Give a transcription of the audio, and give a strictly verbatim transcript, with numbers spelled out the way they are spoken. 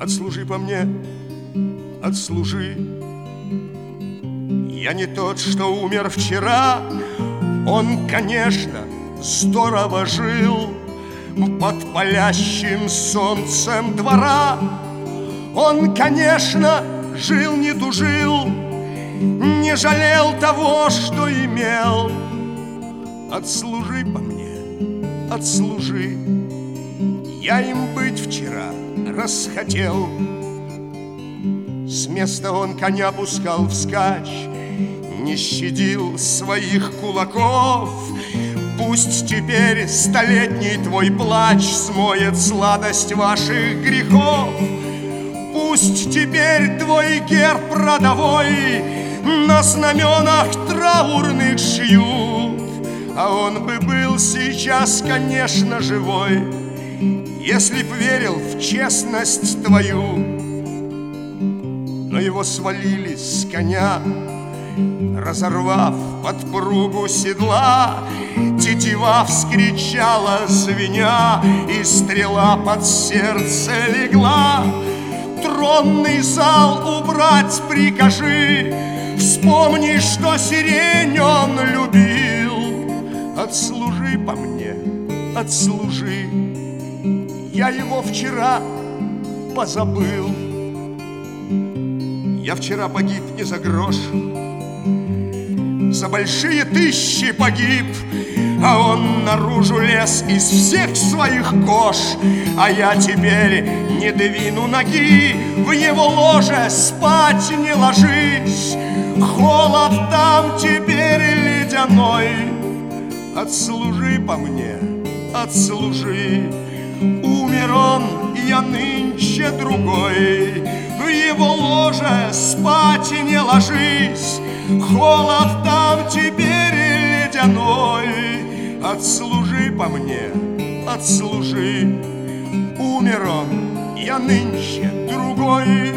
Отслужи по мне, отслужи. Я не тот, что умер вчера. Он, конечно, здорово жил под палящим солнцем двора. Он, конечно, жил, не тужил, не жалел того, что имел. Отслужи по мне, отслужи. Я им быть вчера расхотел. С места он коня пускал вскачь, не щадил своих кулаков. Пусть теперь столетний твой плач смоет сладость ваших грехов. Пусть теперь твой герб родовой на знаменах траурных шьют. А он бы был сейчас, конечно, живой, если б верил в честность твою. Но его свалили с коня, разорвав подпругу седла. Тетива вскричала, звеня, и стрела под сердце легла. Тронный зал убрать прикажи, вспомни, что сирень он любил. Отслужи по мне, отслужи. Я его вчера позабыл. Я вчера погиб не за грош, за большие тысячи погиб. А он наружу лез из всех своих кож. А я теперь не двину ноги, в его ложе спать не ложись. Холод там теперь ледяной. Отслужи по мне, отслужи. Умер он, я нынче другой. В его ложе спать не ложись. Холод там теперь ледяной. Отслужи по мне, отслужи. Умер он, я нынче другой.